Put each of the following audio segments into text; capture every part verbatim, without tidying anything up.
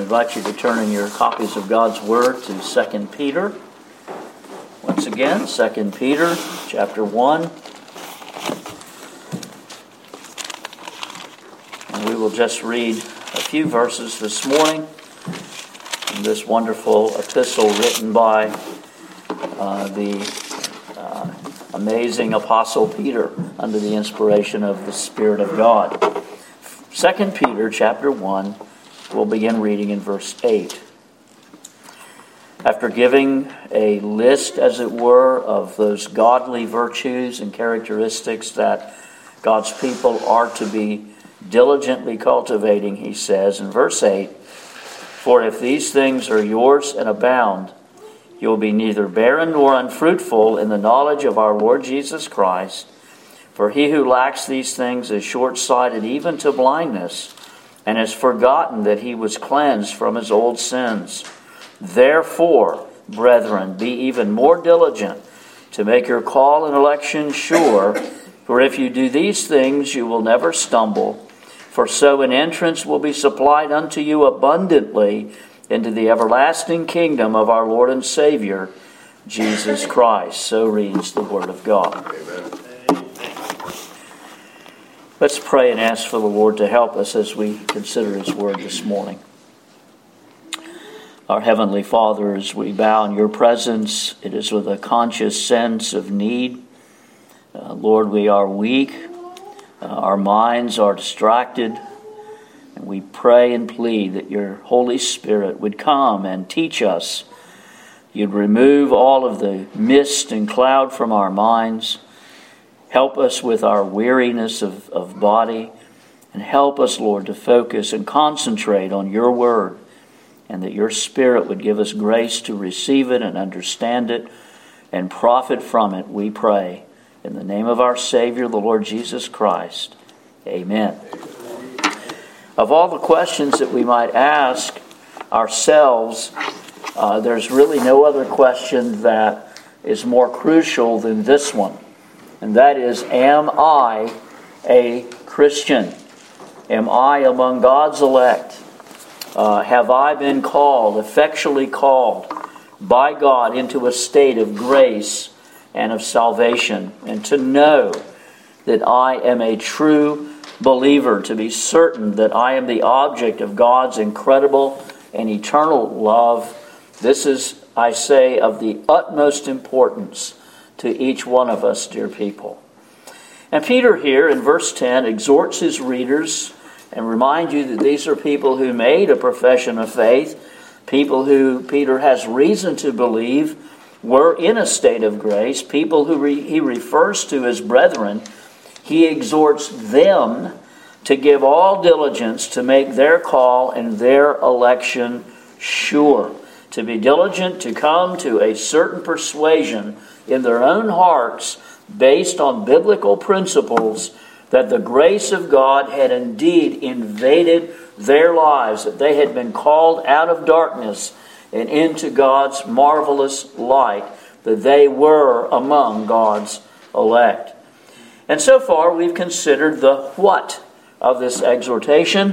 invite you to turn in your copies of God's Word to Second Peter. Once again, Second Peter chapter one. And we will just read a few verses this morning in this wonderful epistle written by uh, the uh, amazing Apostle Peter under the inspiration of the Spirit of God. Second Peter chapter one, we'll begin reading in verse eight. After giving a list, as it were, of those godly virtues and characteristics that God's people are to be diligently cultivating, he says in verse eight, "For if these things are yours and abound, you will be neither barren nor unfruitful in the knowledge of our Lord Jesus Christ. For he who lacks these things is short-sighted even to blindness, and has forgotten that he was cleansed from his old sins. Therefore, brethren, be even more diligent to make your call and election sure. For if you do these things, you will never stumble. For so an entrance will be supplied unto you abundantly into the everlasting kingdom of our Lord and Savior, Jesus Christ." So reads the Word of God. Amen. Let's pray and ask for the Lord to help us as we consider His Word this morning. Our Heavenly Father, as we bow in Your presence, it is with a conscious sense of need. Uh, Lord, we are weak. Uh, our minds are distracted. And we pray and plead that Your Holy Spirit would come and teach us. You'd remove all of the mist and cloud from our minds. Help us with our weariness of, of body, and help us, Lord, to focus and concentrate on Your Word, and that Your Spirit would give us grace to receive it and understand it and profit from it, we pray. In the name of our Savior, the Lord Jesus Christ. Amen. Of all the questions that we might ask ourselves, uh, there's really no other question that is more crucial than this one. And that is, am I a Christian? Am I among God's elect? Uh, have I been called, effectually called by God into a state of grace and of salvation? And to know that I am a true believer, to be certain that I am the object of God's incredible and eternal love. This is, I say, of the utmost importance to each one of us, dear people. And Peter here in verse ten exhorts his readers and remind you that these are people who made a profession of faith, people who Peter has reason to believe were in a state of grace, people who re- he refers to as brethren. He exhorts them to give all diligence to make their call and their election sure, to be diligent to come to a certain persuasion in their own hearts based on biblical principles that the grace of God had indeed invaded their lives, that they had been called out of darkness and into God's marvelous light, that they were among God's elect. And so far we've considered the what of this exhortation.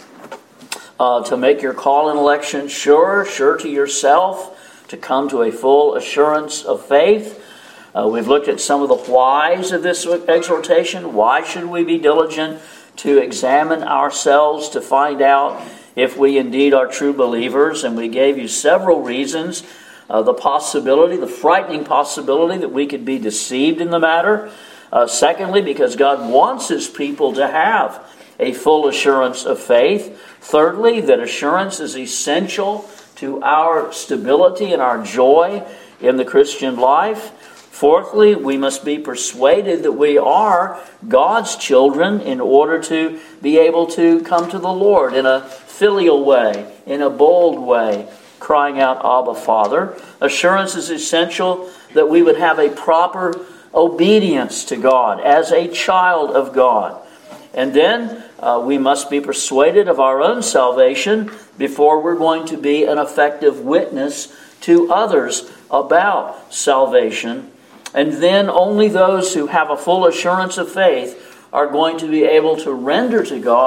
Uh, to make your call and election sure, sure to yourself, to come to a full assurance of faith. Uh, we've looked at some of the whys of this exhortation. Why should we be diligent to examine ourselves to find out if we indeed are true believers? And we gave you several reasons. Uh, the possibility, the frightening possibility that we could be deceived in the matter. Uh, secondly, because God wants His people to have a full assurance of faith. Thirdly, that assurance is essential to our stability and our joy in the Christian life. Fourthly, we must be persuaded that we are God's children in order to be able to come to the Lord in a filial way, in a bold way, crying out, "Abba, Father." Assurance is essential that we would have a proper obedience to God as a child of God. And then uh, we must be persuaded of our own salvation before we're going to be an effective witness to others about salvation. And then only those who have a full assurance of faith are going to be able to render to God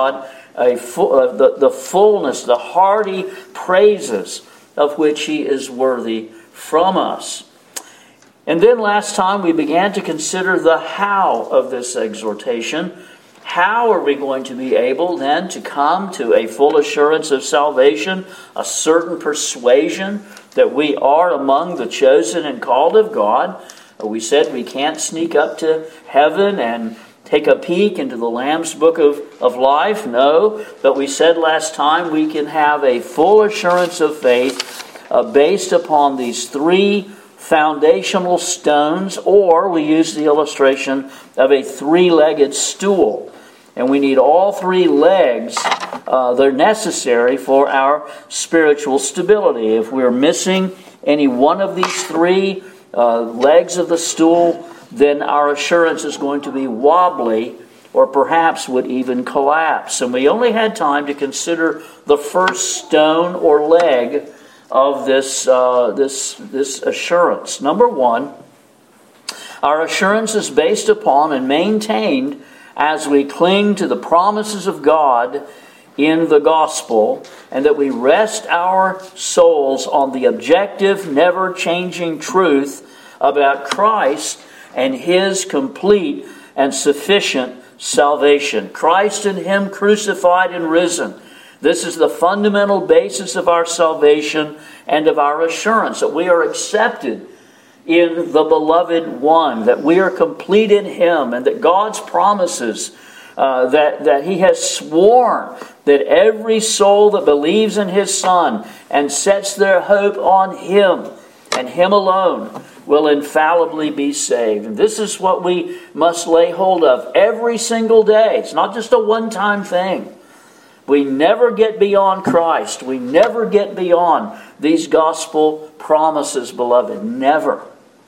a full, uh, the, the fullness, the hearty praises of which He is worthy from us. And then last time we began to consider the how of this exhortation. How are we going to be able then to come to a full assurance of salvation, a certain persuasion that we are among the chosen and called of God? We said we can't sneak up to heaven and take a peek into the Lamb's Book of, of Life. No, but we said last time we can have a full assurance of faith uh, based upon these three foundational stones, or we use the illustration of a three-legged stool. And we need all three legs. Uh, they're necessary for our spiritual stability. If we're missing any one of these three uh, legs of the stool, then our assurance is going to be wobbly, or perhaps would even collapse. And we only had time to consider the first stone or leg of this uh, this this assurance. Number one, our assurance is based upon and maintained as we cling to the promises of God in the gospel, and that we rest our souls on the objective, never-changing truth about Christ and His complete and sufficient salvation. Christ and Him crucified and risen. This is the fundamental basis of our salvation and of our assurance, that we are accepted in the Beloved One, that we are complete in Him, and that God's promises uh, that, that He has sworn that every soul that believes in His Son and sets their hope on Him and Him alone will infallibly be saved. And this is what we must lay hold of every single day. It's not just a one-time thing. We never get beyond Christ. We never get beyond these gospel promises, beloved. Never.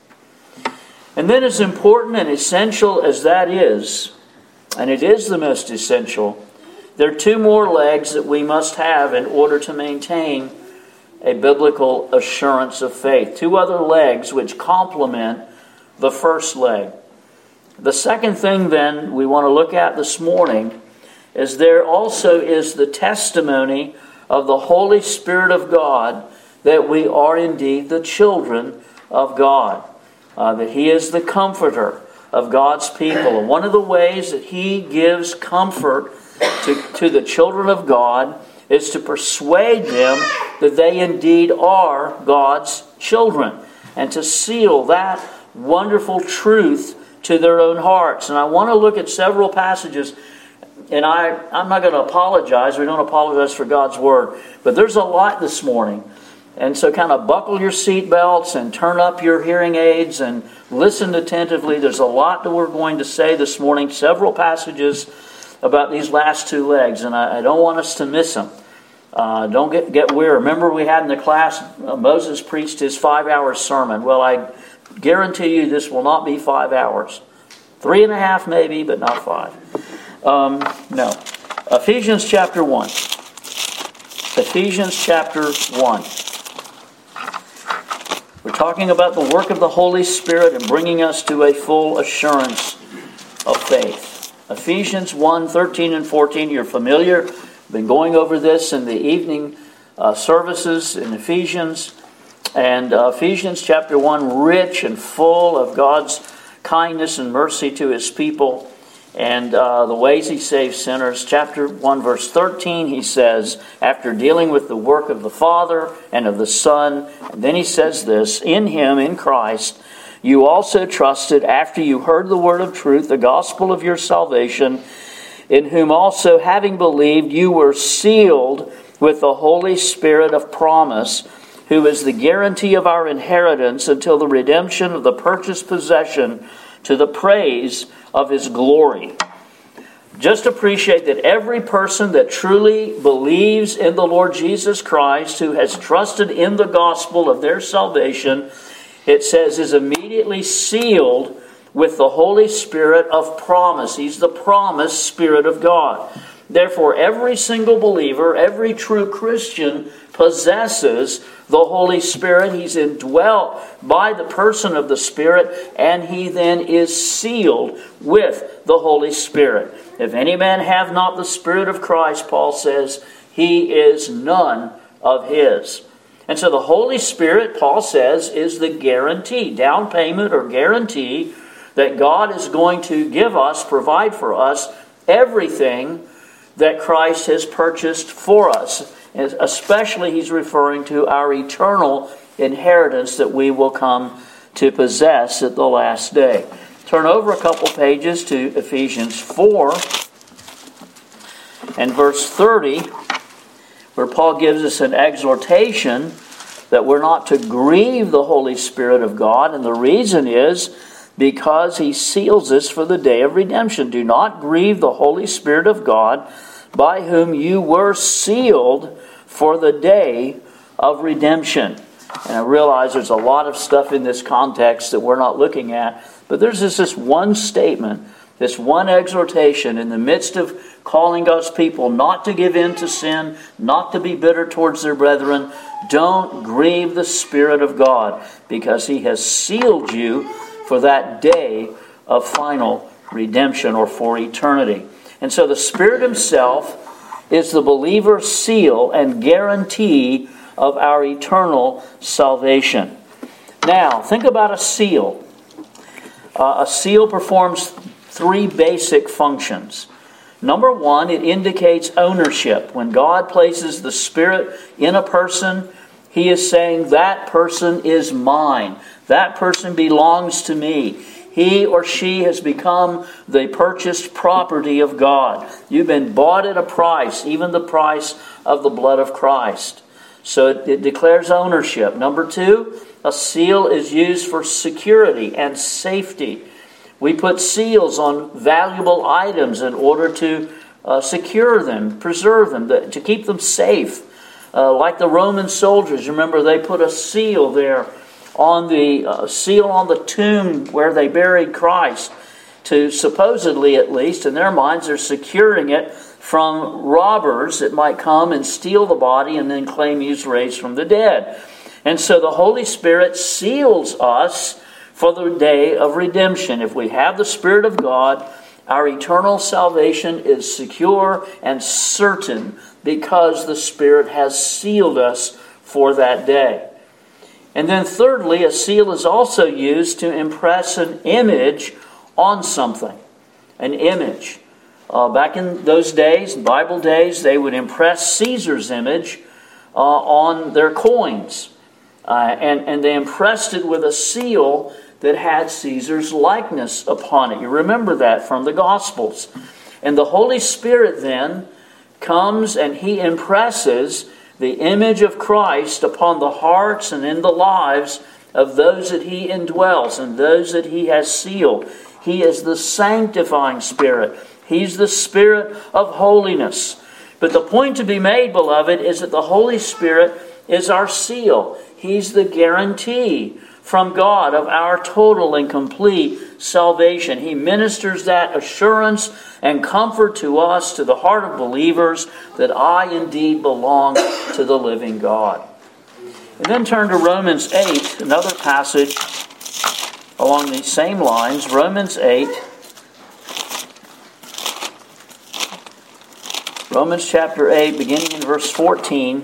And then, as important and essential as that is, and it is the most essential, there are two more legs that we must have in order to maintain a biblical assurance of faith. Two other legs which complement the first leg. The second thing then we want to look at this morning is there also is the testimony of the Holy Spirit of God that we are indeed the children of God. Uh, that He is the comforter of God's people. And one of the ways that He gives comfort to, to the children of God is to persuade them that they indeed are God's children, and to seal that wonderful truth to their own hearts. And I want to look at several passages, and I, I'm not going to apologize. We don't apologize for God's Word. But there's a lot this morning. And so kind of buckle your seatbelts and turn up your hearing aids and listen attentively. There's a lot that we're going to say this morning. Several passages about these last two legs, and I, I don't want us to miss them. Uh, don't get, get weary. Remember we had in the class, uh, Moses preached his five-hour sermon. Well, I guarantee you this will not be five hours. Three and a half maybe, but not five. Um, no. Ephesians chapter one. Ephesians chapter one. We're talking about the work of the Holy Spirit and bringing us to a full assurance of faith. Ephesians one, thirteen and fourteen, you're familiar. We've been going over this in the evening uh, services in Ephesians. And uh, Ephesians chapter one, rich and full of God's kindness and mercy to His people and uh, the ways He saves sinners. Chapter one, verse thirteen, he says, after dealing with the work of the Father and of the Son, and then he says this, in Him, in Christ, you also trusted after you heard the word of truth, the gospel of your salvation, in whom also, having believed, you were sealed with the Holy Spirit of promise, who is the guarantee of our inheritance until the redemption of the purchased possession to the praise of His glory. Just appreciate that every person that truly believes in the Lord Jesus Christ, who has trusted in the gospel of their salvation, it says is immediately sealed with the Holy Spirit of promise. He's the promised Spirit of God. Therefore, every single believer, every true Christian possesses the Holy Spirit. He's indwelt by the person of the Spirit, and he then is sealed with the Holy Spirit. If any man have not the Spirit of Christ, Paul says, he is none of his. And so the Holy Spirit, Paul says, is the guarantee, down payment or guarantee that God is going to give us, provide for us, everything that Christ has purchased for us. And especially he's referring to our eternal inheritance that we will come to possess at the last day. Turn over a couple pages to Ephesians four and verse thirty, where Paul gives us an exhortation that we're not to grieve the Holy Spirit of God. And the reason is because he seals us for the day of redemption. Do not grieve the Holy Spirit of God, by whom you were sealed for the day of redemption. And I realize there's a lot of stuff in this context that we're not looking at, but there's just this one statement, this one exhortation in the midst of calling God's people not to give in to sin, not to be bitter towards their brethren. Don't grieve the Spirit of God, because he has sealed you for that day of final redemption, or for eternity. And so the Spirit himself is the believer's seal and guarantee of our eternal salvation. Now, think about a seal. Uh, a seal performs three basic functions. Number one, it indicates ownership. When God places the Spirit in a person, he is saying, that person is mine. That person belongs to me. He or she has become the purchased property of God. You've been bought at a price, even the price of the blood of Christ. So it, it declares ownership. Number two, a seal is used for security and safety. We put seals on valuable items in order to uh, secure them, preserve them, to keep them safe. Uh, like the Roman soldiers, remember they put a seal there on the uh, seal on the tomb where they buried Christ, to supposedly, at least in their minds, they're securing it from robbers that might come and steal the body and then claim he's raised from the dead. And so the Holy Spirit seals us for the day of redemption. If we have the Spirit of God, our eternal salvation is secure and certain, because the Spirit has sealed us for that day. And then thirdly, a seal is also used to impress an image on something. An image. Uh, back in those days, Bible days, they would impress Caesar's image uh, on their coins. Uh, and, and they impressed it with a seal that had Caesar's likeness upon it. You remember that from the Gospels. And the Holy Spirit then comes and he impresses the image of Christ upon the hearts and in the lives of those that he indwells and those that he has sealed. He is the sanctifying Spirit. He's the Spirit of holiness. But the point to be made, beloved, is that the Holy Spirit is our seal. He's the guarantee from God of our total and complete salvation. He ministers that assurance and comfort to us, to the heart of believers, that I indeed belong to the living God. And then turn to Romans eight, another passage along these same lines. Romans eight. Romans chapter eight, beginning in verse fourteen.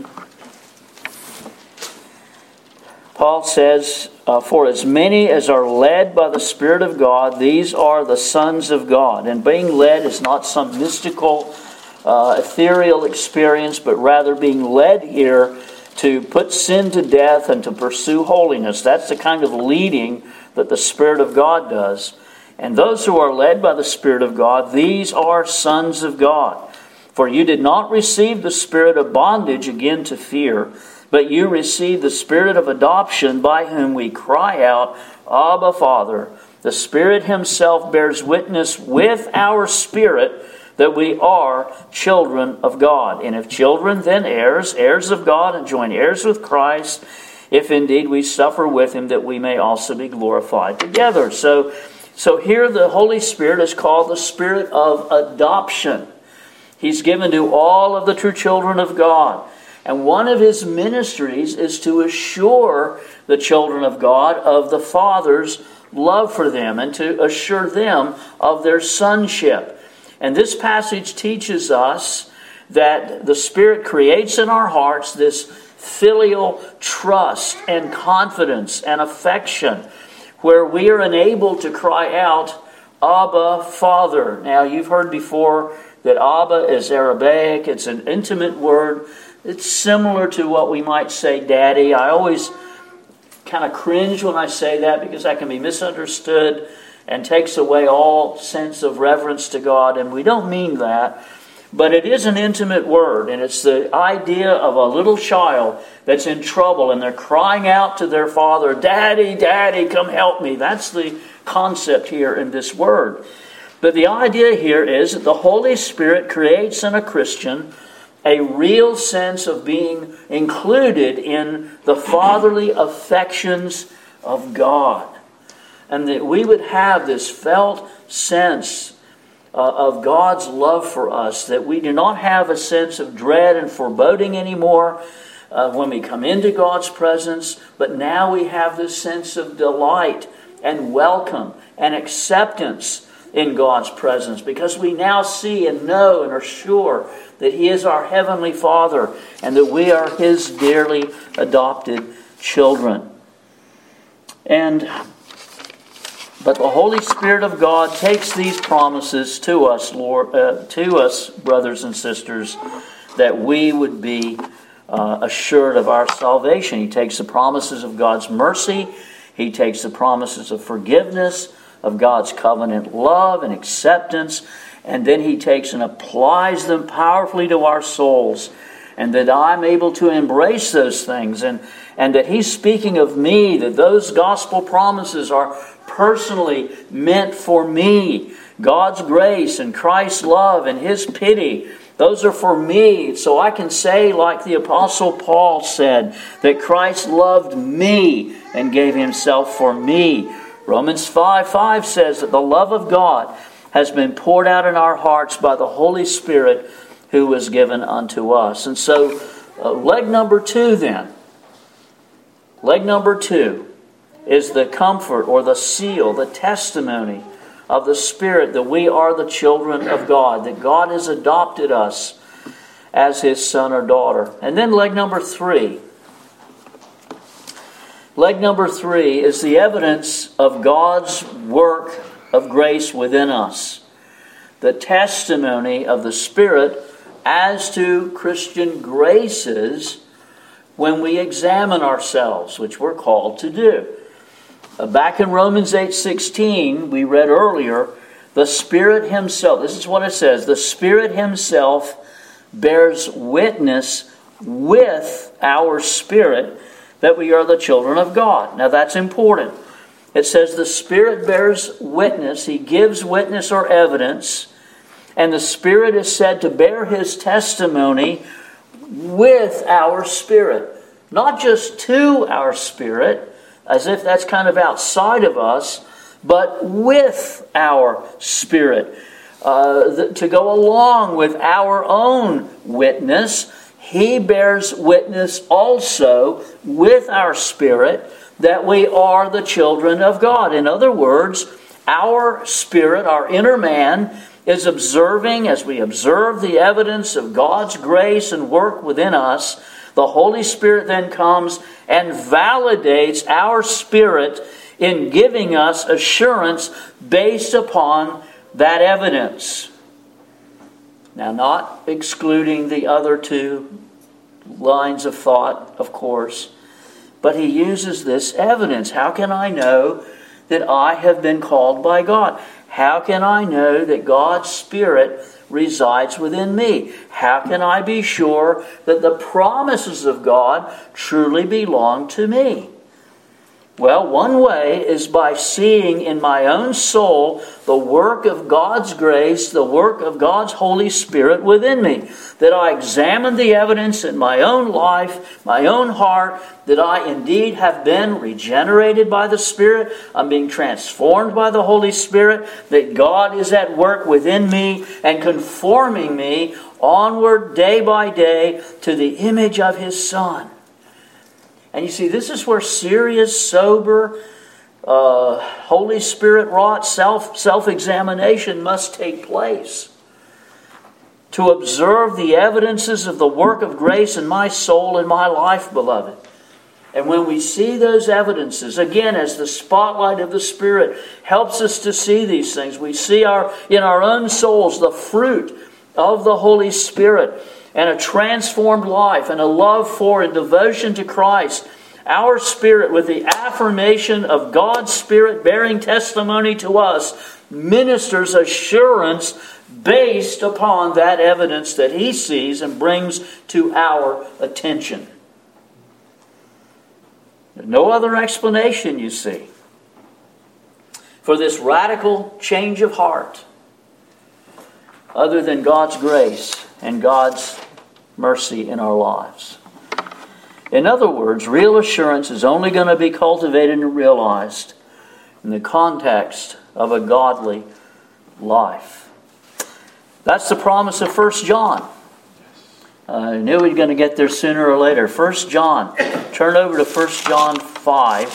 Paul says, uh, for as many as are led by the Spirit of God, these are the sons of God. And being led is not some mystical, uh, ethereal experience, but rather being led here to put sin to death and to pursue holiness. That's the kind of leading that the Spirit of God does. And those who are led by the Spirit of God, these are sons of God. For you did not receive the spirit of bondage again to fear, but you received the Spirit of adoption, by whom we cry out, Abba, Father. The Spirit himself bears witness with our spirit that we are children of God. And if children, then heirs, heirs of God, and joint heirs with Christ, if indeed we suffer with him, that we may also be glorified together. So, so here the Holy Spirit is called the Spirit of adoption. He's given to all of the true children of God. And one of his ministries is to assure the children of God of the Father's love for them and to assure them of their sonship. And this passage teaches us that the Spirit creates in our hearts this filial trust and confidence and affection where we are enabled to cry out, Abba, Father. Now, you've heard before that Abba is Aramaic. It's an intimate word. It's similar to what we might say, Daddy. I always kind of cringe when I say that because that can be misunderstood and takes away all sense of reverence to God. And we don't mean that. But it is an intimate word, and it's the idea of a little child that's in trouble, and they're crying out to their father, Daddy, Daddy, come help me. That's the concept here in this word. But the idea here is that the Holy Spirit creates in a Christian a real sense of being included in the fatherly affections of God. And that we would have this felt sense Uh, of God's love for us, that we do not have a sense of dread and foreboding anymore uh, when we come into God's presence, but now we have this sense of delight and welcome and acceptance in God's presence because we now see and know and are sure that He is our Heavenly Father and that we are His dearly adopted children. And But the Holy Spirit of God takes these promises to us, Lord, uh, to us, brothers and sisters, that we would be uh, assured of our salvation. He takes the promises of God's mercy. He takes the promises of forgiveness, of God's covenant love and acceptance, and then He takes and applies them powerfully to our souls, and that I'm able to embrace those things, and, and that He's speaking of me, that those gospel promises are personally meant for me. God's grace and Christ's love and His pity, those are for me. So I can say, like the Apostle Paul said, that Christ loved me and gave Himself for me. Romans five five says that the love of God has been poured out in our hearts by the Holy Spirit who was given unto us. And so, uh, leg number two then. Leg number two is the comfort or the seal, the testimony of the Spirit that we are the children of God, that God has adopted us as His son or daughter. And then leg number three. Leg number three is the evidence of God's work of grace within us. The testimony of the Spirit as to Christian graces when we examine ourselves, which we're called to do. Back in Romans eight sixteen, we read earlier, the Spirit Himself, this is what it says, the Spirit Himself bears witness with our spirit that we are the children of God. Now that's important. It says the Spirit bears witness, He gives witness or evidence, and the Spirit is said to bear His testimony with our spirit. Not just to our spirit, as if that's kind of outside of us, but with our spirit. Uh, th- to go along with our own witness, He bears witness also with our spirit that we are the children of God. In other words, our spirit, our inner man, is observing, as we observe the evidence of God's grace and work within us, the Holy Spirit then comes and validates our spirit in giving us assurance based upon that evidence. Now, not excluding the other two lines of thought, of course, but he uses this evidence. How can I know that I have been called by God? How can I know that God's Spirit resides within me? How can I be sure that the promises of God truly belong to me? Well, one way is by seeing in my own soul the work of God's grace, the work of God's Holy Spirit within me. That I examine the evidence in my own life, my own heart, that I indeed have been regenerated by the Spirit. I'm being transformed by the Holy Spirit. That God is at work within me and conforming me onward day by day to the image of His Son. And you see, this is where serious, sober, uh, Holy Spirit-wrought self, self-examination must take place. To observe the evidences of the work of grace in my soul and my life, beloved. And when we see those evidences, again, as the spotlight of the Spirit helps us to see these things, we see our in our own souls the fruit of the Holy Spirit, and a transformed life, and a love for and devotion to Christ. Our spirit, with the affirmation of God's Spirit bearing testimony to us, ministers assurance based upon that evidence that He sees and brings to our attention. There's no other explanation, you see, for this radical change of heart other than God's grace and God's mercy in our lives. In other words, real assurance is only going to be cultivated and realized in the context of a godly life. That's the promise of First John. I knew we were going to get there sooner or later. First John. Turn over to First John five.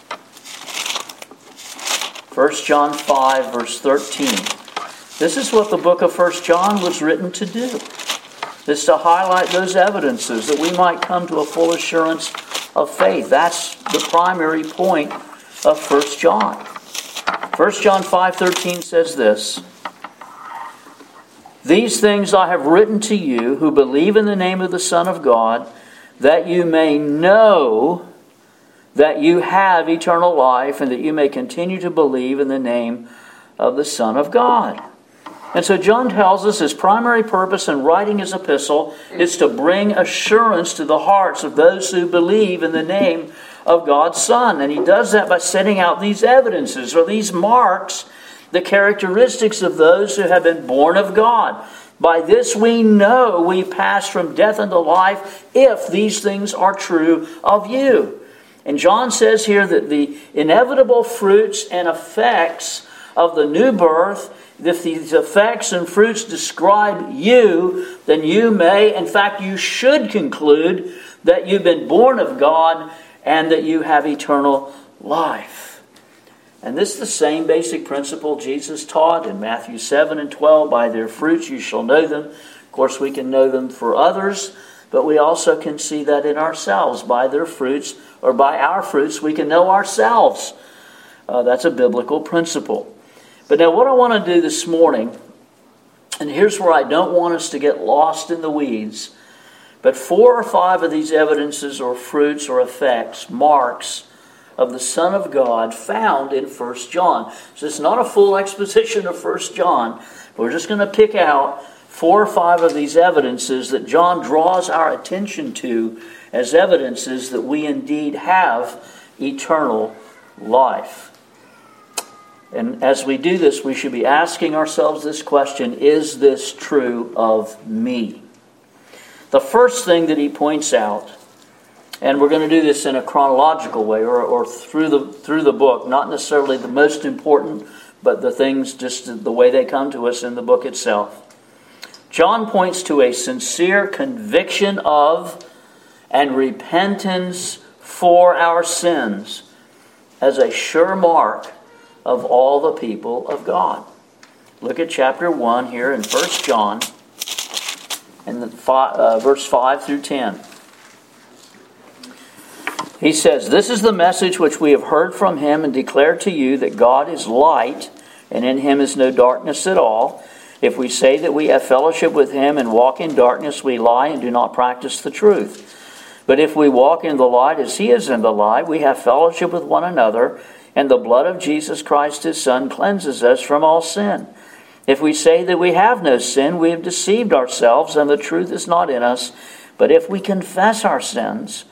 First John five, verse thirteen. This is what the book of First John was written to do. Is to highlight those evidences that we might come to a full assurance of faith. That's the primary point of First John. First John five thirteen says this: "These things I have written to you who believe in the name of the Son of God, that you may know that you have eternal life, and that you may continue to believe in the name of the Son of God." And so John tells us his primary purpose in writing his epistle is to bring assurance to the hearts of those who believe in the name of God's Son. And he does that by setting out these evidences, or these marks, the characteristics of those who have been born of God. By this we know we pass from death unto life, if these things are true of you. And John says here that the inevitable fruits and effects of the new birth, if these effects and fruits describe you, then you may, in fact, you should conclude that you've been born of God and that you have eternal life. And this is the same basic principle Jesus taught in Matthew seven and twelve. By their fruits you shall know them. Of course, we can know them for others, but we also can see that in ourselves. By their fruits, or by our fruits, we can know ourselves. Uh, that's a biblical principle. But now what I want to do this morning, and here's where I don't want us to get lost in the weeds, but four or five of these evidences or fruits or effects, marks of the Son of God found in First John. So it's not a full exposition of First John. We're just going to pick out four or five of these evidences that John draws our attention to as evidences that we indeed have eternal life. And as we do this, we should be asking ourselves this question: is this true of me? The first thing that he points out, and we're going to do this in a chronological way, or, or through the through the book, not necessarily the most important, but the things just the way they come to us in the book itself. John points to a sincere conviction of and repentance for our sins as a sure mark of all the people of God. Look at chapter one here in First John, and the five, uh, verse five through ten. He says, "This is the message which we have heard from him and declared to you, that God is light, and in him is no darkness at all. If we say that we have fellowship with him and walk in darkness, we lie and do not practice the truth. But if we walk in the light as he is in the light, we have fellowship with one another, and the blood of Jesus Christ his Son cleanses us from all sin. If we say that we have no sin, we have deceived ourselves, and the truth is not in us. But if we confess our sins,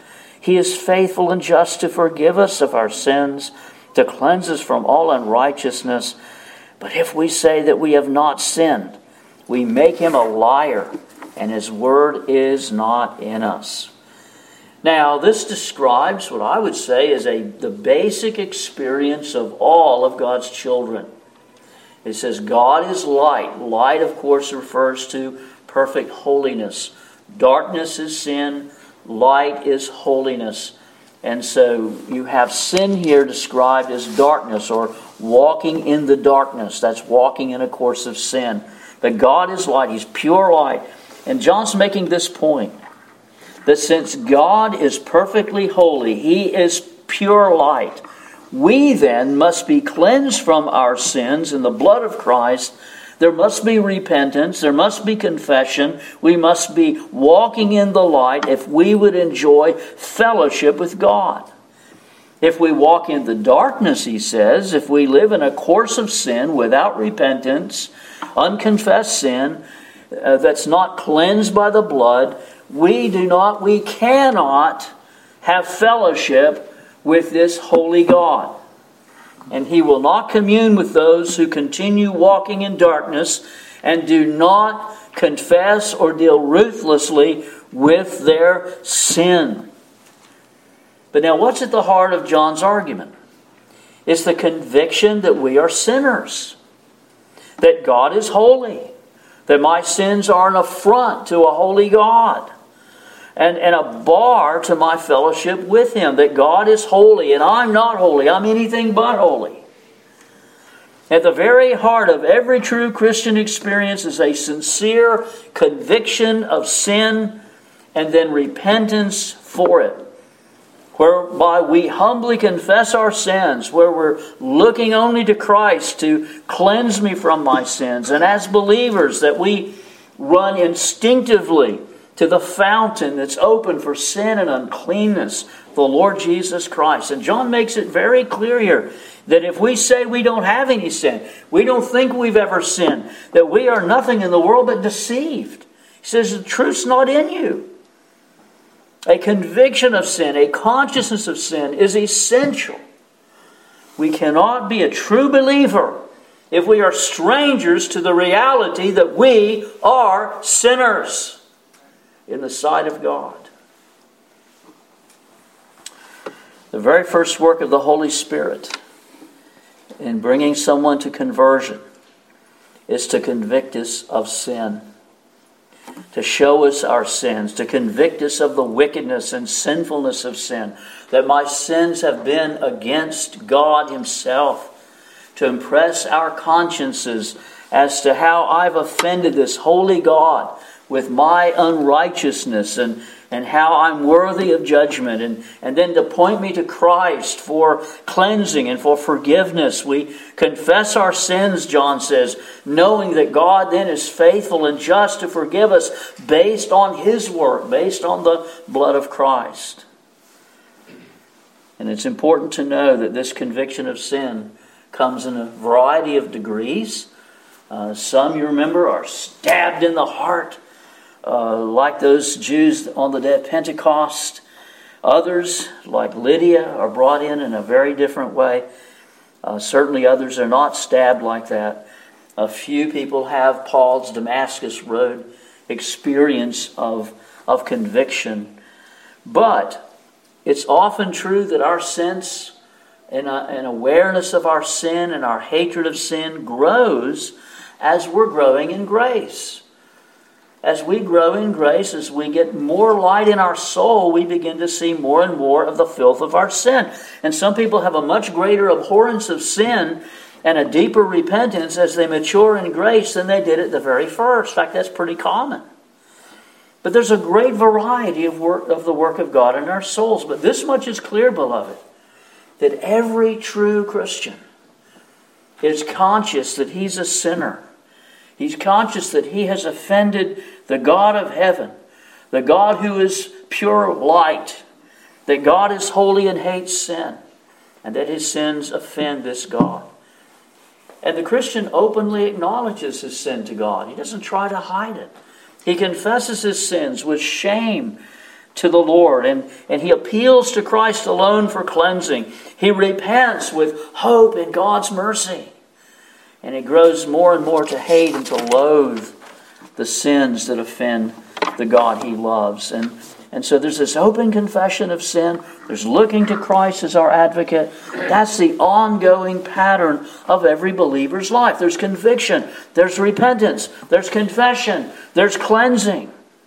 He is faithful and just to forgive us of our sins, to cleanse us from all unrighteousness. But if we say that we have not sinned, we make him a liar, and his word is not in us. Now, this describes what I would say is a the basic experience of all of God's children. It says God is light. Light, of course, refers to perfect holiness. Darkness is sin. Light is holiness. And so you have sin here described as darkness, or walking in the darkness. That's walking in a course of sin. But God is light. He's pure light. And John's making this point, that since God is perfectly holy, He is pure light, we then must be cleansed from our sins in the blood of Christ. There must be repentance. There must be confession. We must be walking in the light if we would enjoy fellowship with God. If we walk in the darkness, he says, if we live in a course of sin without repentance, unconfessed sin, uh, that's not cleansed by the blood, we do not, we cannot have fellowship with this holy God. And He will not commune with those who continue walking in darkness and do not confess or deal ruthlessly with their sin. But now, what's at the heart of John's argument? It's the conviction that we are sinners, that God is holy, that my sins are an affront to a holy God, and, and a bar to my fellowship with Him, that God is holy and I'm not holy, I'm anything but holy. At the very heart of every true Christian experience is a sincere conviction of sin and then repentance for it, whereby we humbly confess our sins, where we're looking only to Christ to cleanse me from my sins. And as believers, that we run instinctively to the fountain that's open for sin and uncleanness, the Lord Jesus Christ. And John makes it very clear here that if we say we don't have any sin, we don't think we've ever sinned, that we are nothing in the world but deceived. He says the truth's not in you. A conviction of sin, a consciousness of sin is essential. We cannot be a true believer if we are strangers to the reality that we are sinners in the sight of God. The very first work of the Holy Spirit in bringing someone to conversion is to convict us of sin, to show us our sins, to convict us of the wickedness and sinfulness of sin, that my sins have been against God Himself, to impress our consciences as to how I've offended this holy God with my unrighteousness, and, and how I'm worthy of judgment, and, and then to point me to Christ for cleansing and for forgiveness. We confess our sins, John says, knowing that God then is faithful and just to forgive us based on His work, based on the blood of Christ. And it's important to know that this conviction of sin comes in a variety of degrees. Uh, some, you remember, are stabbed in the heart, Uh, like those Jews on the day of Pentecost. Others, like Lydia, are brought in in a very different way. Uh, certainly others are not stabbed like that. A few people have Paul's Damascus Road experience of, of conviction. But it's often true that our sense and, uh, and awareness of our sin and our hatred of sin grows as we're growing in grace. As we grow in grace, as we get more light in our soul, we begin to see more and more of the filth of our sin. And some people have a much greater abhorrence of sin and a deeper repentance as they mature in grace than they did at the very first. In fact, that's pretty common. But there's a great variety of work of the work of God in our souls. But this much is clear, beloved, that every true Christian is conscious that he's a sinner. He's conscious that he has offended the God of heaven, the God who is pure light, that God is holy and hates sin, and that his sins offend this God. And the Christian openly acknowledges his sin to God. He doesn't try to hide it. He confesses his sins with shame to the Lord, and, and he appeals to Christ alone for cleansing. He repents with hope in God's mercy. And he grows more and more to hate and to loathe the sins that offend the God he loves. And, and so there's this open confession of sin. There's looking to Christ as our advocate. That's the ongoing pattern of every believer's life. There's conviction. There's repentance. There's confession. There's cleansing.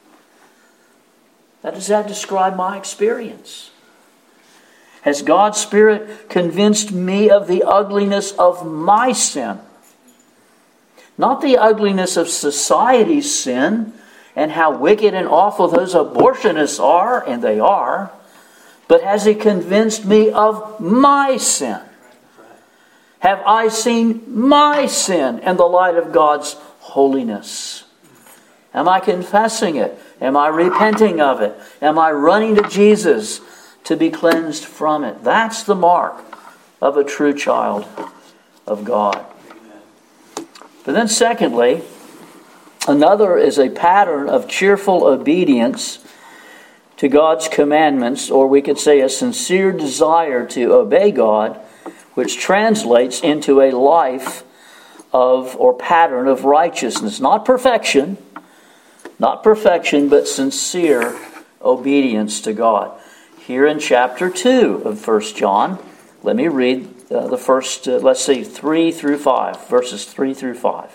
How does that describe my experience? Has God's Spirit convinced me of the ugliness of my sin? Not the ugliness of society's sin and how wicked and awful those abortionists are, and they are, but has He convinced me of my sin? Have I seen my sin in the light of God's holiness? Am I confessing it? Am I repenting of it? Am I running to Jesus to be cleansed from it? That's the mark of a true child of God. But then secondly, another is a pattern of cheerful obedience to God's commandments, or we could say a sincere desire to obey God, which translates into a life of or pattern of righteousness. Not perfection, not perfection, but sincere obedience to God. Here in chapter two of First John, let me read uh, the first, uh, let's see, three through five, verses three through five.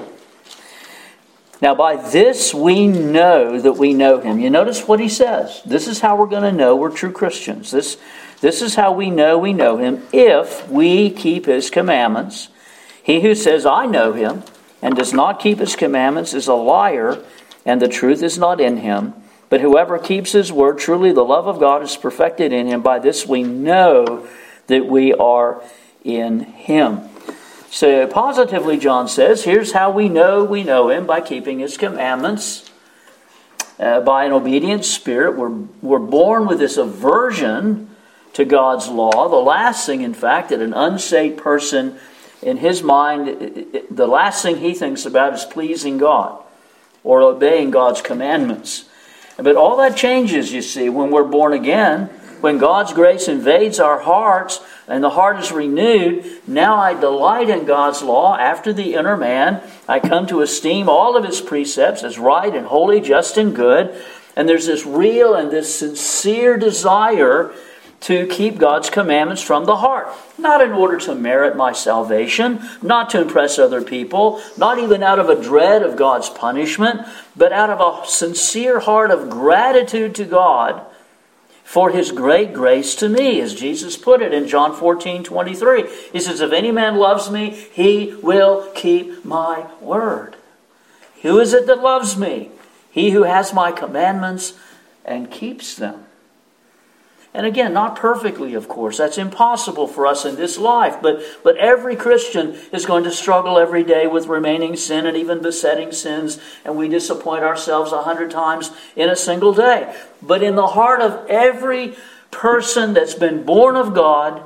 Now by this we know that we know Him. You notice what he says. This is how we're going to know we're true Christians. This, this is how we know we know Him, if we keep His commandments. He who says, I know Him, and does not keep His commandments is a liar, and the truth is not in him. But whoever keeps His word, truly the love of God is perfected in him. By this we know that we are in Him. So positively, John says, here's how we know we know Him: by keeping His commandments, uh, by an obedient spirit. We're, we're born with this aversion to God's law. The last thing, in fact, that an unsaved person, in his mind, it, it, the last thing he thinks about is pleasing God or obeying God's commandments. But all that changes, you see, when we're born again. When God's grace invades our hearts and the heart is renewed, now I delight in God's law after the inner man. I come to esteem all of His precepts as right and holy, just and good. And there's this real and this sincere desire to keep God's commandments from the heart. Not in order to merit my salvation, not to impress other people, not even out of a dread of God's punishment, but out of a sincere heart of gratitude to God for His great grace to me, as Jesus put it in John fourteen twenty-three. He says, if any man loves me, he will keep my word. Who is it that loves me? He who has my commandments and keeps them. And again, not perfectly, of course. That's impossible for us in this life. But, but every Christian is going to struggle every day with remaining sin and even besetting sins. And we disappoint ourselves a hundred times in a single day. But in the heart of every person that's been born of God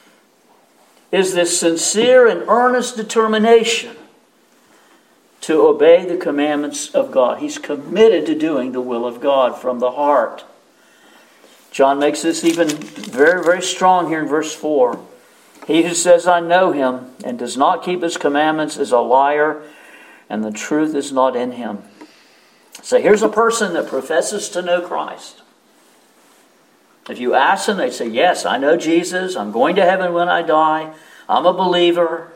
is this sincere and earnest determination to obey the commandments of God. He's committed to doing the will of God from the heart. John makes this even very, very strong here in verse four. He who says, I know Him, and does not keep His commandments is a liar, and the truth is not in him. So here's a person that professes to know Christ. If you ask them, they say, yes, I know Jesus. I'm going to heaven when I die. I'm a believer.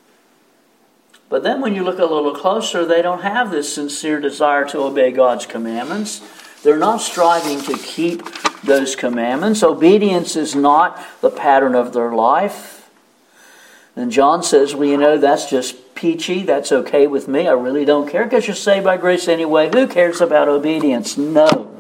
But then when you look a little closer, they don't have this sincere desire to obey God's commandments. They're not striving to keep those commandments. Obedience is not the pattern of their life. And John says, well, you know, that's just peachy. That's okay with me. I really don't care because you're saved by grace anyway. Who cares about obedience? No.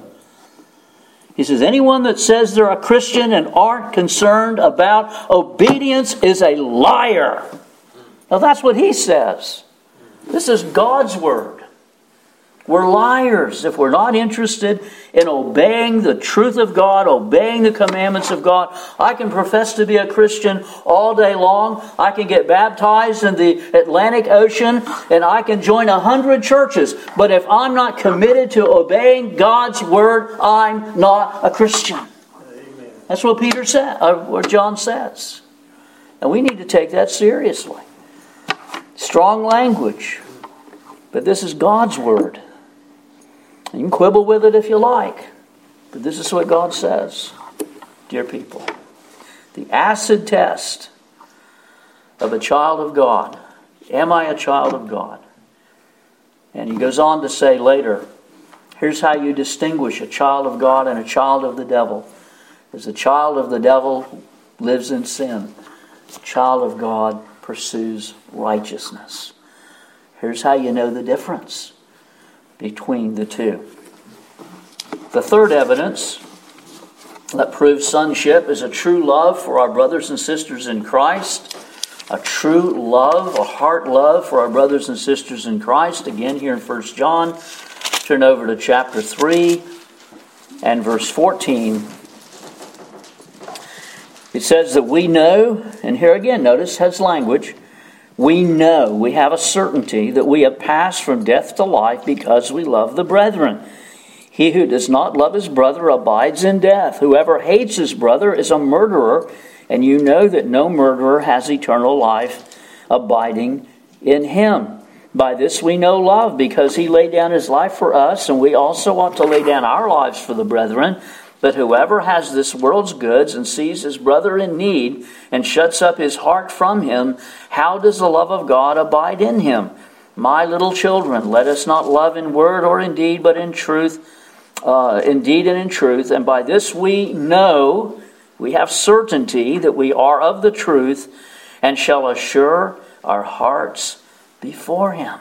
He says, anyone that says they're a Christian and aren't concerned about obedience is a liar. Now that's what he says. This is God's word. we're liars. If we're not interested in obeying the truth of God, obeying the commandments of God, I can profess to be a Christian all day long. I can get baptized in the Atlantic Ocean, and I can join a hundred churches. But if I'm not committed to obeying God's word, I'm not a Christian. Amen. That's what Peter said, or what John says. And we need to take that seriously. Strong language. But this is God's word. You can quibble with it if you like. But this is what God says, dear people. The acid test of a child of God. Am I a child of God? And he goes on to say later, here's how you distinguish a child of God and a child of the devil. Because the child of the devil lives in sin. The child of God pursues righteousness. Here's how you know the difference between the two. The third evidence that proves sonship is a true love for our brothers and sisters in Christ. A true love, a heart love for our brothers and sisters in Christ. Again, here in First John, turn over to chapter three and verse fourteen. It says that we know, and here again, notice has language. We know, we have a certainty that we have passed from death to life because we love the brethren. He who does not love his brother abides in death. Whoever hates his brother is a murderer, and you know that no murderer has eternal life abiding in him. By this we know love, because he laid down his life for us, and we also ought to lay down our lives for the brethren. But whoever has this world's goods and sees his brother in need and shuts up his heart from him, how does the love of God abide in him? My little children, let us not love in word or in deed, but in truth, uh, in deed and in truth. And by this we know, we have certainty that we are of the truth, and shall assure our hearts before him.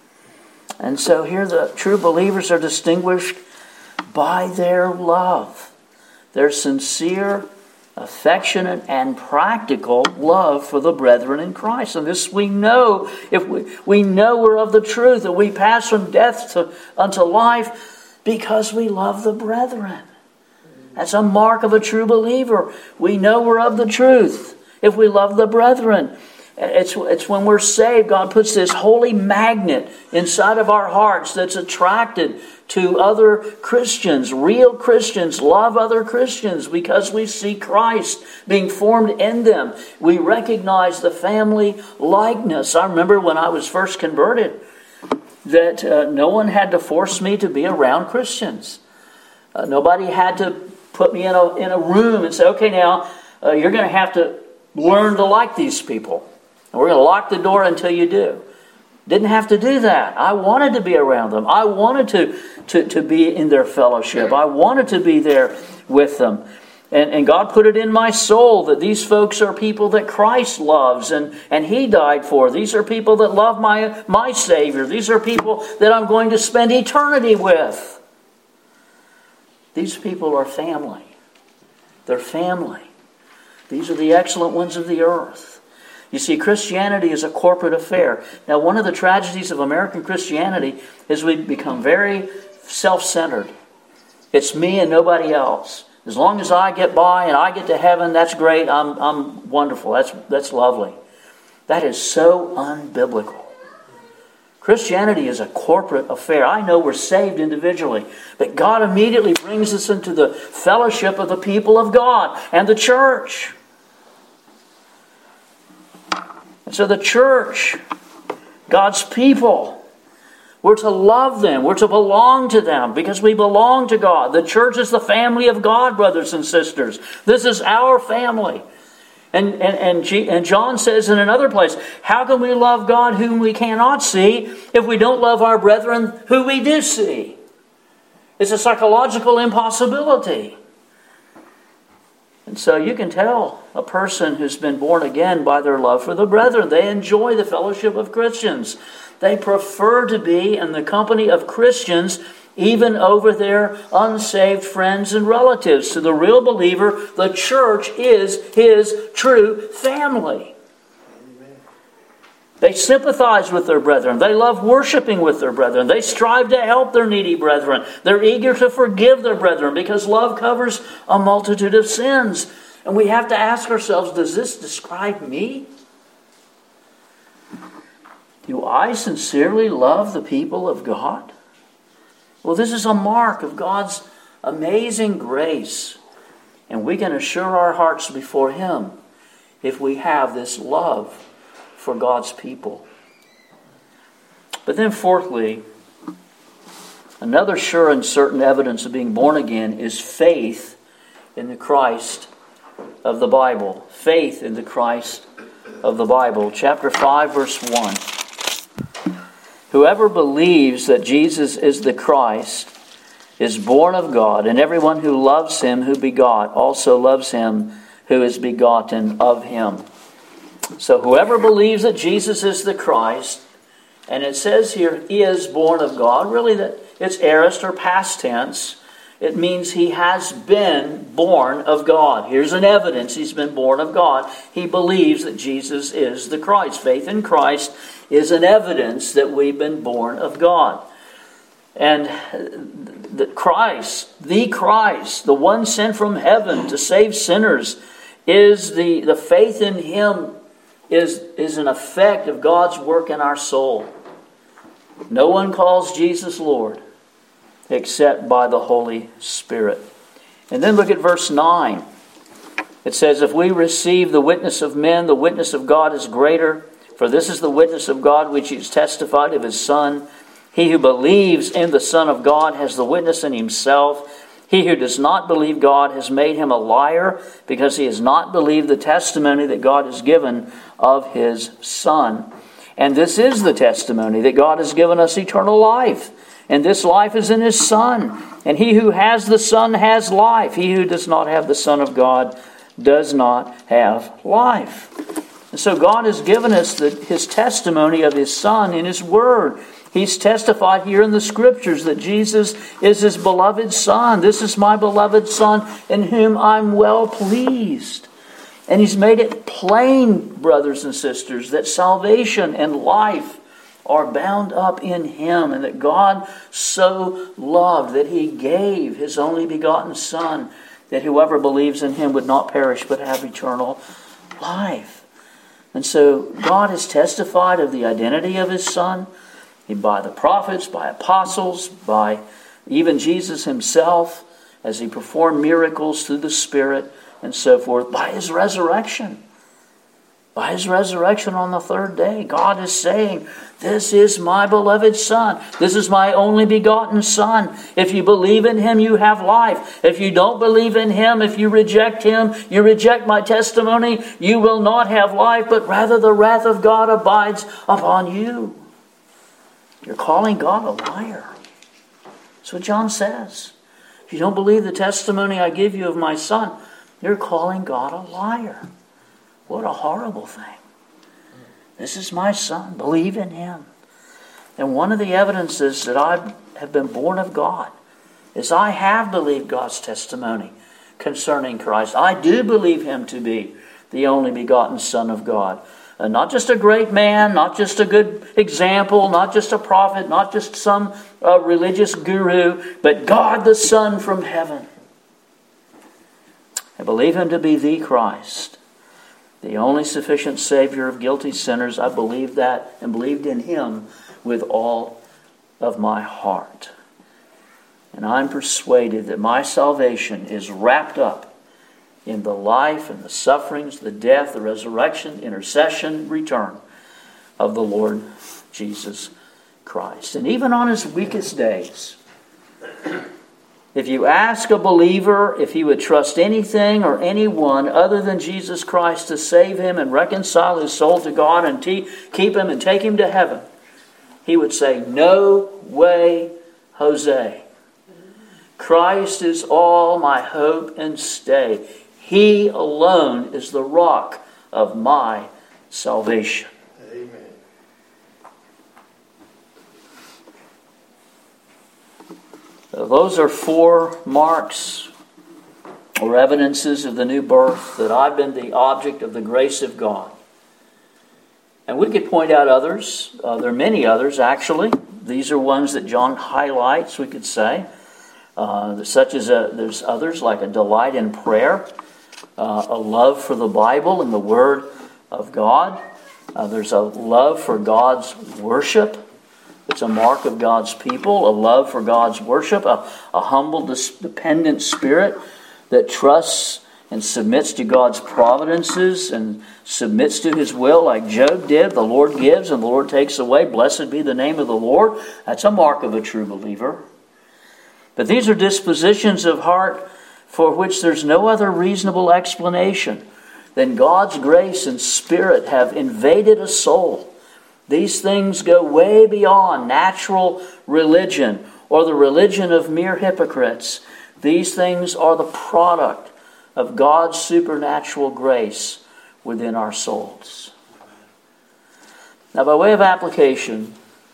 And so here the true believers are distinguished by their love, their sincere, affectionate, and practical love for the brethren in Christ. And this we know, if we, we know we're of the truth, that we pass from death to, unto life because we love the brethren. That's a mark of a true believer. We know we're of the truth if we love the brethren. It's, it's when we're saved, God puts this holy magnet inside of our hearts that's attracted to other Christians. Real Christians love other Christians because we see Christ being formed in them. We recognize the family likeness. I remember when I was first converted that uh, no one had to force me to be around Christians. Uh, nobody had to put me in a, in a room and say, okay, now uh, you're going to have to learn to like these people. And we're going to lock the door until you do. Didn't have to do that. I wanted to be around them. I wanted to, to, to be in their fellowship. I wanted to be there with them. And, and God put it in my soul that these folks are people that Christ loves and, and He died for. These are people that love my, my Savior. These are people that I'm going to spend eternity with. These people are family. They're family. These are the excellent ones of the earth. You see, Christianity is a corporate affair. Now, one of the tragedies of American Christianity is we've become very self-centered. It's me and nobody else. As long as I get by and I get to heaven, that's great. I'm I'm wonderful. That's that's lovely. That is so unbiblical. Christianity is a corporate affair. I know we're saved individually, but God immediately brings us into the fellowship of the people of God and the church. And so the church, God's people, we're to love them. We're to belong to them because we belong to God. The church is the family of God, brothers and sisters. This is our family. And, and, and, G, and John says in another place, how can we love God whom we cannot see if we don't love our brethren who we do see? It's a psychological impossibility. And so you can tell a person who's been born again by their love for the brethren. They enjoy the fellowship of Christians. They prefer to be in the company of Christians even over their unsaved friends and relatives. To the real believer, the church is his true family. They sympathize with their brethren. They love worshiping with their brethren. They strive to help their needy brethren. They're eager to forgive their brethren because love covers a multitude of sins. And we have to ask ourselves, does this describe me? Do I sincerely love the people of God? Well, this is a mark of God's amazing grace. And we can assure our hearts before Him if we have this love for God's people. But then fourthly, another sure and certain evidence of being born again is faith in the Christ of the Bible. Faith in the Christ of the Bible. Chapter five, verse one. Whoever believes that Jesus is the Christ is born of God, and everyone who loves Him who begot also loves Him who is begotten of Him. So whoever believes that Jesus is the Christ, and it says here, is born of God, really that it's aorist or past tense. It means he has been born of God. Here's an evidence he's been born of God. He believes that Jesus is the Christ. Faith in Christ is an evidence that we've been born of God. And the Christ, the Christ, the one sent from heaven to save sinners, is the, the faith in Him is, is an effect of God's work in our soul. No one calls Jesus Lord except by the Holy Spirit. And then look at verse nine. It says, if we receive the witness of men, the witness of God is greater. For this is the witness of God which He has testified of His Son. He who believes in the Son of God has the witness in himself. He who does not believe God has made him a liar, because he has not believed the testimony that God has given of His Son. And this is the testimony, that God has given us eternal life. And this life is in His Son. And he who has the Son has life. He who does not have the Son of God does not have life. And so God has given us the, His testimony of His Son in His Word. He's testified here in the Scriptures that Jesus is His beloved Son. This is my beloved Son in whom I'm well pleased. And He's made it plain, brothers and sisters, that salvation and life are bound up in Him, and that God so loved that He gave His only begotten Son, that whoever believes in Him would not perish but have eternal life. And so God has testified of the identity of His Son by the prophets, by apostles, by even Jesus Himself as He performed miracles through the Spirit and so forth, by His resurrection. By His resurrection on the third day, God is saying, this is my beloved Son. This is my only begotten Son. If you believe in Him, you have life. If you don't believe in Him, if you reject Him, you reject my testimony, you will not have life, but rather the wrath of God abides upon you. You're calling God a liar. That's what John says. If you don't believe the testimony I give you of my Son, you're calling God a liar. What a horrible thing. This is my Son. Believe in Him. And one of the evidences that I have been born of God is I have believed God's testimony concerning Christ. I do believe Him to be the only begotten Son of God. Uh, not just a great man, not just a good example, not just a prophet, not just some uh, religious guru, but God the Son from heaven. I believe Him to be the Christ, the only sufficient Savior of guilty sinners. I believe that and believed in Him with all of my heart. And I'm persuaded that my salvation is wrapped up in the life and the sufferings, the death, the resurrection, intercession, return of the Lord Jesus Christ. And even on His weakest days, if you ask a believer if he would trust anything or anyone other than Jesus Christ to save him and reconcile his soul to God and te- keep him and take him to heaven, he would say, no way, Jose. Christ is all my hope and stay. He alone is the rock of my salvation. Amen. Those are four marks or evidences of the new birth, that I've been the object of the grace of God. And we could point out others. Uh, there are many others, actually. These are ones that John highlights, we could say. Uh, such as a, there's others like a delight in prayer, uh, a love for the Bible and the Word of God. Uh, there's a love for God's worship. It's a mark of God's people, a love for God's worship, a, a humble, dependent spirit that trusts and submits to God's providences and submits to His will like Job did. The Lord gives and the Lord takes away. Blessed be the name of the Lord. That's a mark of a true believer. But these are dispositions of heart for which there's no other reasonable explanation than God's grace and Spirit have invaded a soul. These things go way beyond natural religion or the religion of mere hypocrites. These things are the product of God's supernatural grace within our souls. Now, by way of application,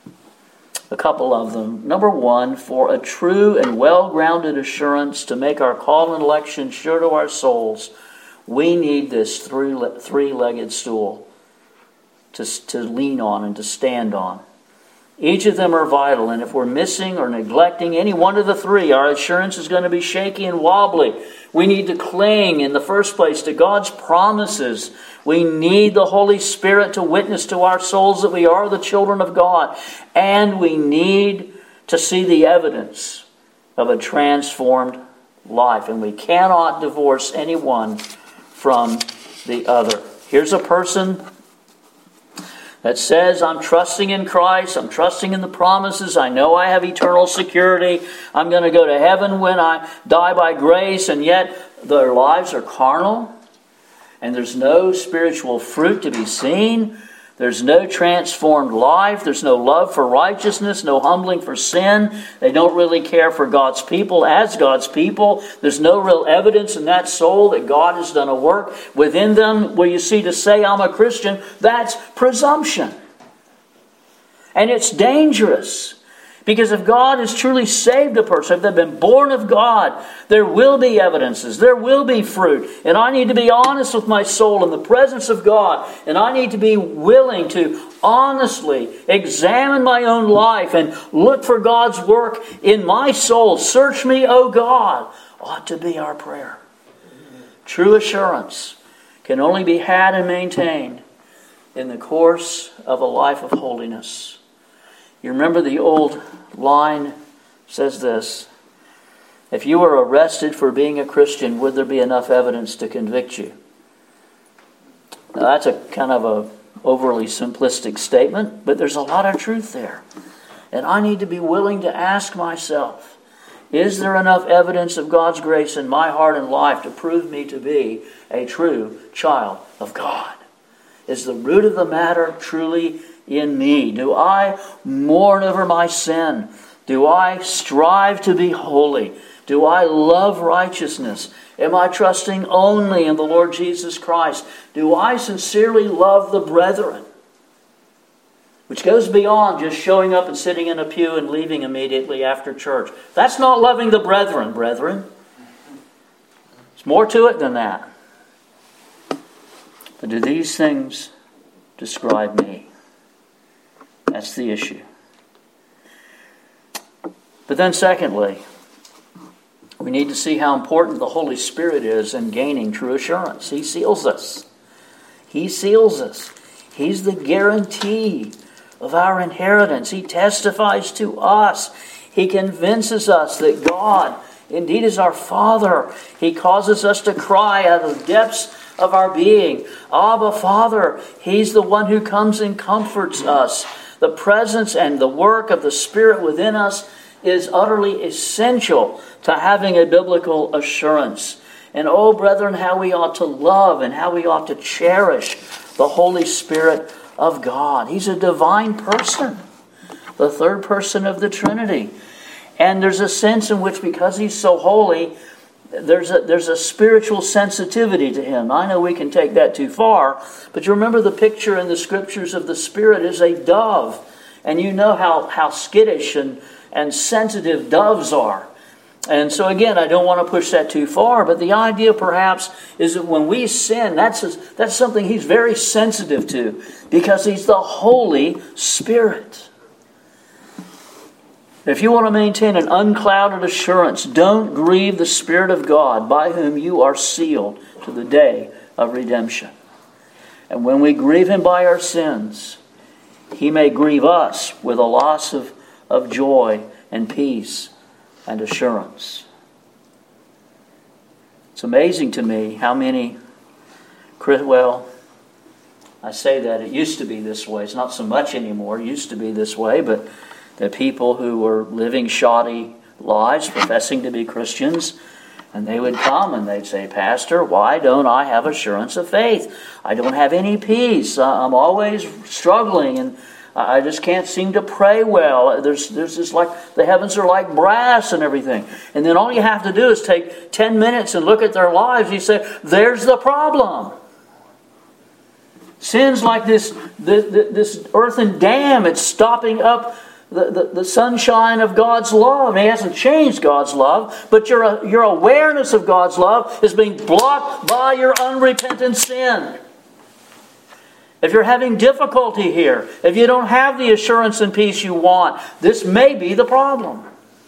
a couple of them. Number one, for a true and well-grounded assurance to make our call and election sure to our souls, we need this three-legged stool to, to lean on and to stand on. Each of them are vital, and if we're missing or neglecting any one of the three, our assurance is going to be shaky and wobbly. We need to cling in the first place to God's promises. We need the Holy Spirit to witness to our souls that we are the children of God. And we need to see the evidence of a transformed life. And we cannot divorce any one from the other. Here's a person that says, I'm trusting in Christ, I'm trusting in the promises, I know I have eternal security, I'm going to go to heaven when I die by grace, and yet their lives are carnal, and there's no spiritual fruit to be seen, there's no transformed life, there's no love for righteousness, no humbling for sin, they don't really care for God's people as God's people, there's no real evidence in that soul that God has done a work within them. Well, you see, to say I'm a Christian, that's presumption. And it's dangerous. Because if God has truly saved a person, if they've been born of God, there will be evidences, there will be fruit. And I need to be honest with my soul in the presence of God. And I need to be willing to honestly examine my own life and look for God's work in my soul. Search me, O God, ought to be our prayer. True assurance can only be had and maintained in the course of a life of holiness. You remember the old line says this: if you were arrested for being a Christian, would there be enough evidence to convict you? Now that's a kind of a overly simplistic statement, but there's a lot of truth there. And I need to be willing to ask myself, is there enough evidence of God's grace in my heart and life to prove me to be a true child of God? Is the root of the matter truly in me? Do I mourn over my sin? Do I strive to be holy? Do I love righteousness? Am I trusting only in the Lord Jesus Christ? Do I sincerely love the brethren? Which goes beyond just showing up and sitting in a pew and leaving immediately after church. That's not loving the brethren, brethren. There's more to it than that. But do these things describe me? That's the issue. But then secondly, we need to see how important the Holy Spirit is in gaining true assurance. He seals us. He seals us. He's the guarantee of our inheritance. He testifies to us. He convinces us that God indeed is our Father. He causes us to cry out of the depths of our being, Abba, Father. He's the one who comes and comforts us. The presence and the work of the Spirit within us is utterly essential to having a biblical assurance. And oh, brethren, how we ought to love and how we ought to cherish the Holy Spirit of God. He's a divine person, the third person of the Trinity. And there's a sense in which, because He's so holy, there's a, there's a spiritual sensitivity to Him. I know we can take that too far, but you remember the picture in the Scriptures of the Spirit is a dove. And you know how, how skittish and, and sensitive doves are. And so again, I don't want to push that too far, but the idea perhaps is that when we sin, that's, that's something He's very sensitive to because He's the Holy Spirit. If you want to maintain an unclouded assurance, don't grieve the Spirit of God by whom you are sealed to the day of redemption. And when we grieve Him by our sins, He may grieve us with a loss of, of joy and peace and assurance. It's amazing to me how many, well, I say that it used to be this way. It's not so much anymore. It used to be this way, but the people who were living shoddy lives, professing to be Christians, and they would come and they'd say, Pastor, why don't I have assurance of faith? I don't have any peace. I'm always struggling and I just can't seem to pray well. There's there's this like, the heavens are like brass and everything. And then all you have to do is take ten minutes and look at their lives. You say, there's the problem. Sin's like this, this, this earthen dam. It's stopping up the, the, the sunshine of God's love. He hasn't changed God's love, but your, your awareness of God's love is being blocked by your unrepentant sin. If you're having difficulty here, if you don't have the assurance and peace you want, this may be the problem.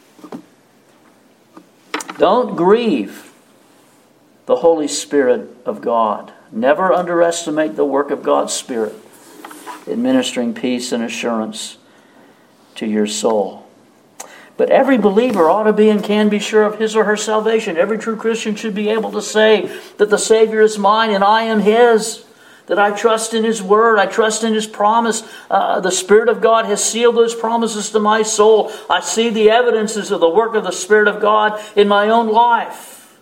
Don't grieve the Holy Spirit of God. Never underestimate the work of God's Spirit administering peace and assurance to your soul. But every believer ought to be and can be sure of his or her salvation. Every true Christian should be able to say that the Savior is mine and I am His. That I trust in His Word. I trust in His promise. Uh, the Spirit of God has sealed those promises to my soul. I see the evidences of the work of the Spirit of God in my own life.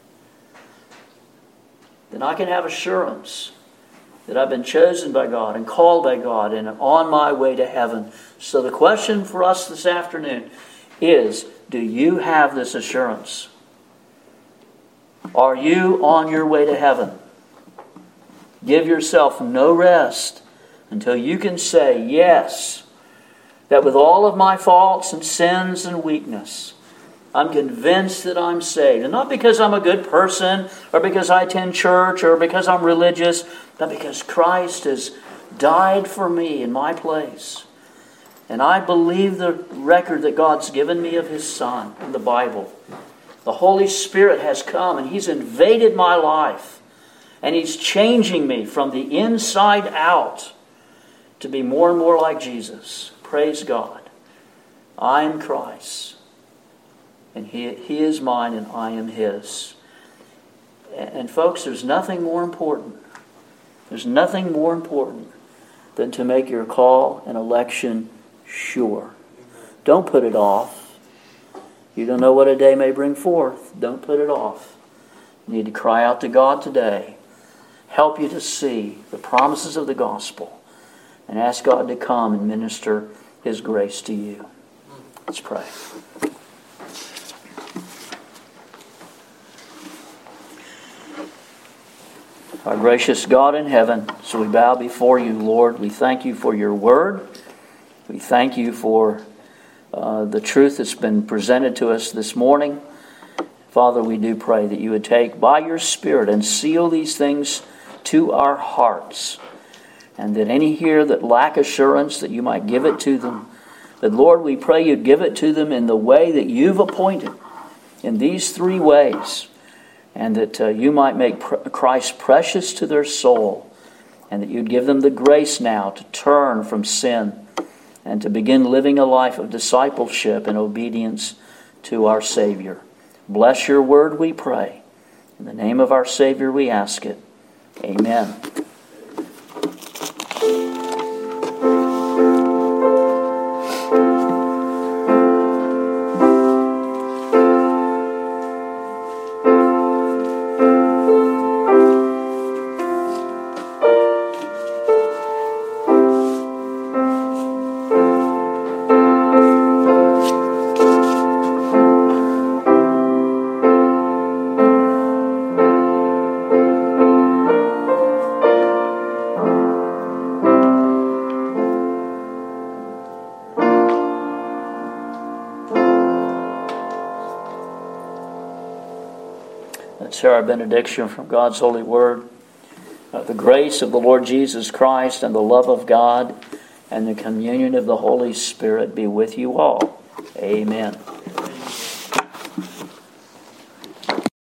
Then I can have assurance that I've been chosen by God and called by God and on my way to heaven. So the question for us this afternoon is, do you have this assurance? Are you on your way to heaven? Give yourself no rest until you can say, yes, that with all of my faults and sins and weakness, I'm convinced that I'm saved. And not because I'm a good person, or because I attend church, or because I'm religious, but because Christ has died for me in my place. And I believe the record that God's given me of His Son in the Bible. The Holy Spirit has come and He's invaded my life. And He's changing me from the inside out to be more and more like Jesus. Praise God. I am Christ. And He, he is mine and I am His. And, and folks, there's nothing more important. There's nothing more important than to make your call and election sure. Don't put it off. You don't know what a day may bring forth. Don't put it off. You need to cry out to God today. Help you to see the promises of the gospel and ask God to come and minister His grace to you. Let's pray. Our gracious God in heaven, so we bow before You, Lord. We thank You for Your word. We thank You for uh, the truth that's been presented to us this morning. Father, we do pray that You would take by Your Spirit and seal these things to our hearts, and that any here that lack assurance, that You might give it to them. But Lord, we pray You'd give it to them in the way that You've appointed, in these three ways, and that uh, You might make Christ precious to their soul, and that You'd give them the grace now to turn from sin and to begin living a life of discipleship and obedience to our Savior. Bless Your word, we pray. In the name of our Savior we ask it. Amen. Let's hear our benediction from God's holy word. Uh, the grace of the Lord Jesus Christ and the love of God and the communion of the Holy Spirit be with you all. Amen.